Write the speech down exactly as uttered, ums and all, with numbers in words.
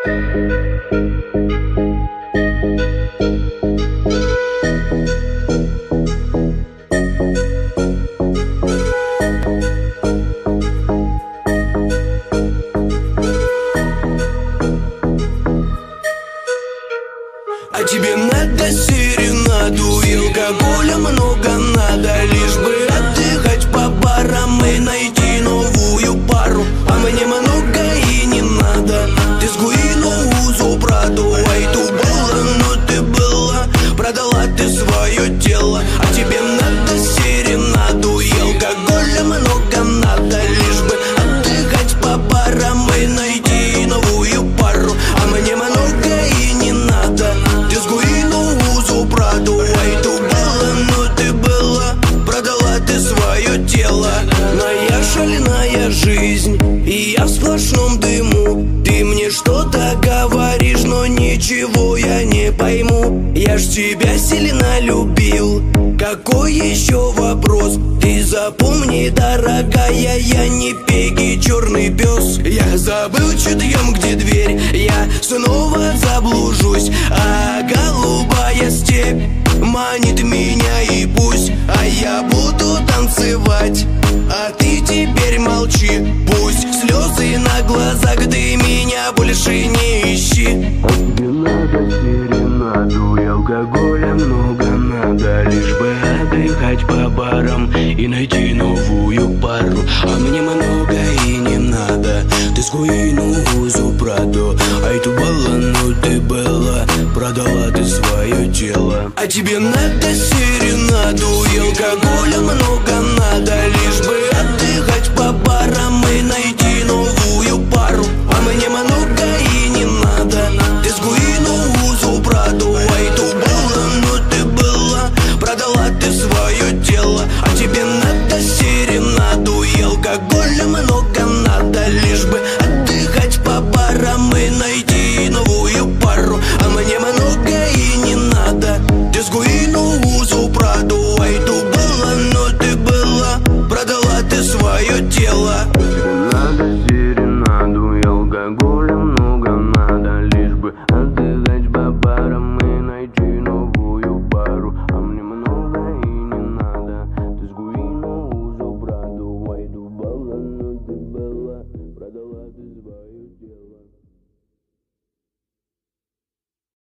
А тебе надо серенаду и алкоголя много надо, лишь бы отдыхать по барам и найти новую пару. А мне много и не надо. Ты сгуину узу праду, ай ту была, но ты была, продала ты свое тело. А тебе надо серенаду и алкоголя много надо, лишь бы отдыхать по барам и найти новую пару. А мне много и не надо. Ты сгуину узу праду, ай ту была, но ты была, продала ты свое тело. Моя шальная жизнь, и я в сплошном дыму. Ты мне что-то говоришь, но ничего я не пойму. Я ж тебя сильно любил, какой еще вопрос? Ты запомни, дорогая, я не Пегги, черный пес. Я забыл чутьем, где дверь, я снова заблужусь. А голубая степь манит меня, и пусть, а я буду танцевать, а ты теперь молчи. Пусть слезы на глазах, ты меня больше не ищи. А тебе надо серенаду и алкоголя много надо, лишь бы отдыхать по барам и найти новую пару. А мне много и не надо. Ты сгуину узу праду, ай ту была, но ты была, продала ты свое тело. А тебе надо серенаду и алкоголя много надо, лишь бы отдыхать по барам и найти новую пару. А мне много и не надо. Ты сгуину узу праду, ай ту была, но ты была, продала ты свое тело. А тебе надо серенаду и алкоголя много надо, лишь бы